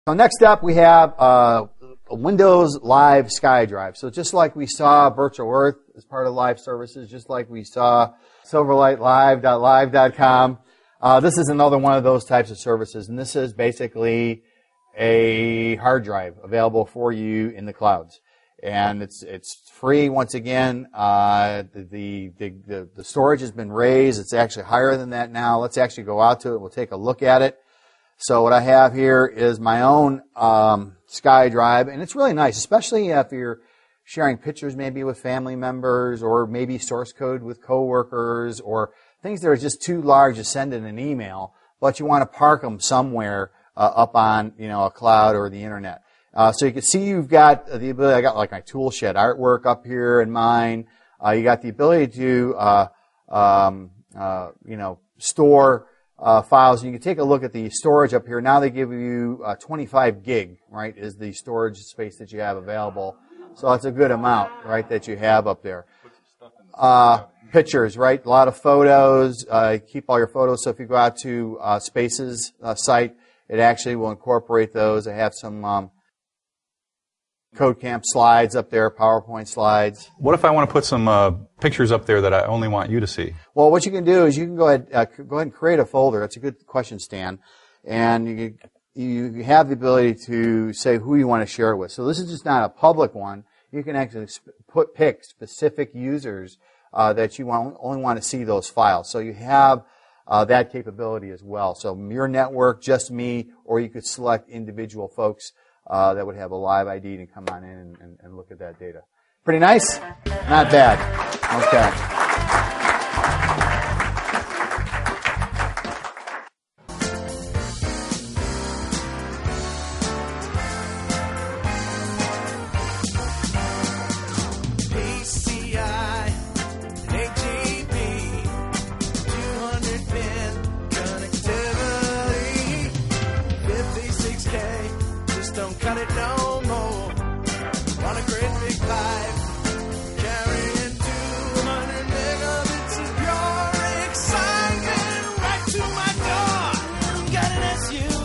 So next up, we have a Windows Live SkyDrive. So just like we saw Virtual Earth as part of live services, just like we saw SilverlightLive.live.com, this is another one of those types of services. And this is basically a hard drive available for you in the clouds. And it's free once again. The storage has been raised. It's actually higher than that now. Let's actually go out to it. We'll take a look at it. So what I have here is my own SkyDrive, and it's really nice, especially if you're sharing pictures maybe with family members, or maybe source code with coworkers, or things that are just too large to send in an email, but you want to park them somewhere up on a cloud or the internet. So you can see you've got the ability. I got like my tool shed artwork up here in mine. You got the ability to store files. You can take a look at the storage up here. Now they give you 25 gig, right, is the storage space that you have available. So that's a good amount, right, that you have up there. Pictures, right, a lot of photos. Keep all your photos. So if you go out to Spaces site, it actually will incorporate those. I have some CodeCamp slides up there, PowerPoint slides. What if I want to put some pictures up there that I only want you to see? Well, what you can do is you can go ahead and create a folder. That's a good question, Stan. And you have the ability to say who you want to share it with. So this is just not a public one. You can actually pick specific users that you only want to see those files. So you have that capability as well. So your network, just me, or you could select individual folks that would have a live ID to come on in and look at that data. Pretty nice? Not bad. Okay. PCI, AGB, 200 pin connectivity, 56K. Don't cut it no more. On a great big pipe, carrying 200 megabits of pure excitement right to my door. Got an SUV.